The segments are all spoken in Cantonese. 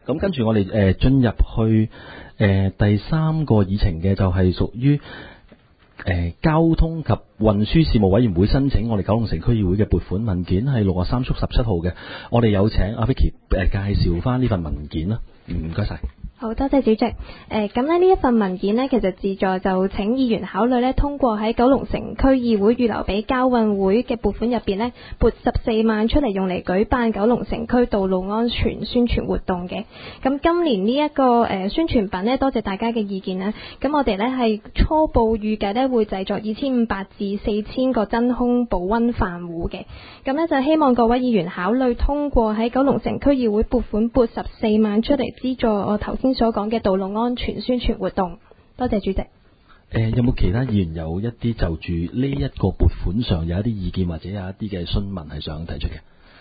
咁跟住我哋進入去第三個議程嘅就係屬於交通及運輸事務委員會申請我哋九龍城區議會嘅撥款文件，係6/3/17號嘅。我哋有請阿 Vicky 介紹翻呢份文件啦。唔該晒。 好多謝主席。咁呢一份文件呢，其實旨在就請議員考慮呢，通過喺九龍城區議會預留俾交運會嘅撥款入邊呢，撥14萬出嚟用嚟舉辦九龍城區道路安全宣傳活動嘅。咁今年呢一個宣傳品呢，多謝大家嘅意見啦。咁我哋呢係初步預計呢會製作2500至4000個真空保溫飯壺嘅。咁呢就希望各位議員考慮通過喺九龍城區議會撥款撥14萬出嚟資助我頭先所講嘅道路安全宣傳活動。多謝主席。 有冇其他議員有一啲就住呢一個撥款上有一啲意見或者有一啲嘅詢問係想提出嘅？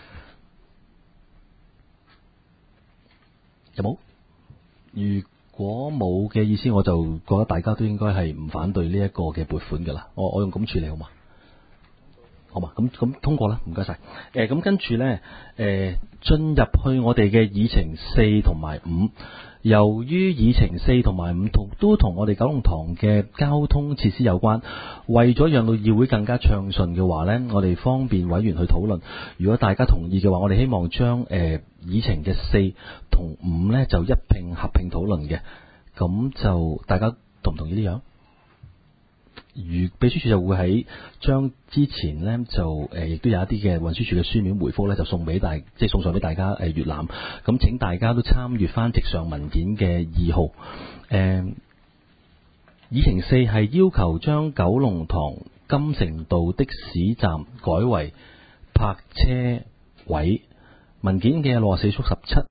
有冇？如果冇嘅意思，我就覺得大家都應該係唔反對呢一個嘅撥款噶啦。我用咁處理好嘛？好嘛？咁通過啦，唔該晒。咁跟住呢，進入去我哋嘅議程4同埋5。由於議程4同埋5都同我哋九龍塘嘅交通設施有關，為咗讓到議會更加暢順嘅話呢，我哋方便委員去討論。如果大家同意嘅話，我哋希望將議程嘅4同5呢就一併合併討論嘅。咁就大家同唔同意呢樣？秘書處就會喺將之前呢，就亦都有一啲嘅運輸署嘅書面回覆呢，就送上俾大家閱覽。咁請大家都參閱翻直上文件嘅2號。議程4係要求將九龍塘金城道的士站改為泊車位。文件嘅64/17